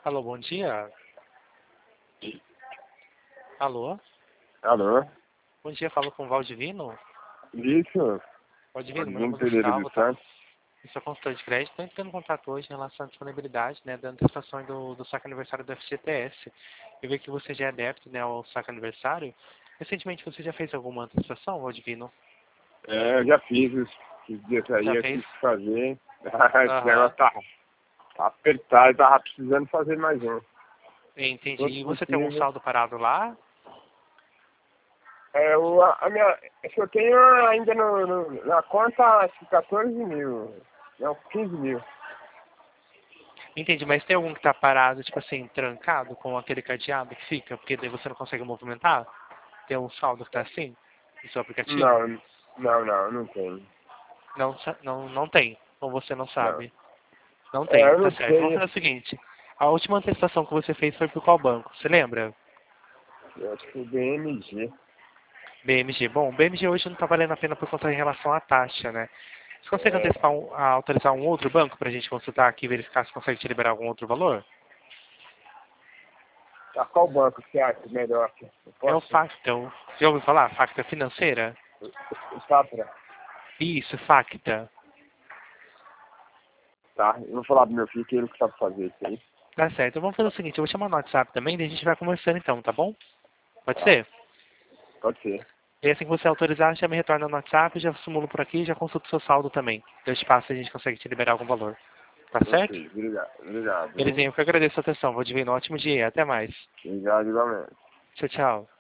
Alô, bom dia. Alô? Alô? Bom dia, falo com o Valdivino. Isso, Valdivino, meu Valdivino nome é Pereira Gustavo, dos tá? Santos. Eu sou consultor de crédito. Estou entrando em contato hoje em relação à disponibilidade, né, da antecipação do saque aniversário do FGTS. Eu vi que você já é adepto, né, ao saque aniversário. Recentemente você já fez alguma antecipação, Valdivino? É, eu já fiz esses dias aí, Já eu fez? quis fazer. Esse Aham, negócio tá apertado, tava precisando fazer mais um. entendi. Se E fosse você tem algum possível. saldo parado lá? É, a minha, é que eu tenho ainda na conta acho que 14 mil, não, 15 mil. Entendi, mas tem algum que tá parado, tipo assim, trancado com aquele cadeado que fica, porque daí você não consegue movimentar? Tem um saldo que tá assim, no seu aplicativo? Não tenho. Não, não tem, ou você não Não. sabe? Não É, tem, eu tá não certo. Vamos tenho. fazer o seguinte, a última antecipação que você fez foi por qual banco? Você lembra? Eu acho que o BMG. BMG. Bom, o BMG hoje não está valendo a pena por conta em relação à taxa, né? Você consegue É, antecipar autorizar um outro banco para a gente consultar aqui e verificar se consegue te liberar algum outro valor? tá, qual banco que você acha melhor? Eu É o posso? Facta. Já ouviu falar? Facta Financeira? O Safra. Isso, Facta. Tá, eu vou falar pro meu filho que ele que sabe fazer isso aí. Tá certo. Vamos fazer o seguinte, eu vou chamar no WhatsApp também, daí a gente vai conversando então, tá bom? Pode Tá, ser? pode ser. E assim que você autorizar, já me retorna no WhatsApp, já simulo por aqui e já consulto o seu saldo também. Eu te passo se a gente consegue te liberar algum valor. Tá certo? Ok, obrigado, hein? Belezinha, eu que agradeço a atenção. Vou te ver no ótimo dia. Até mais. Obrigado igualmente. Tchau, tchau.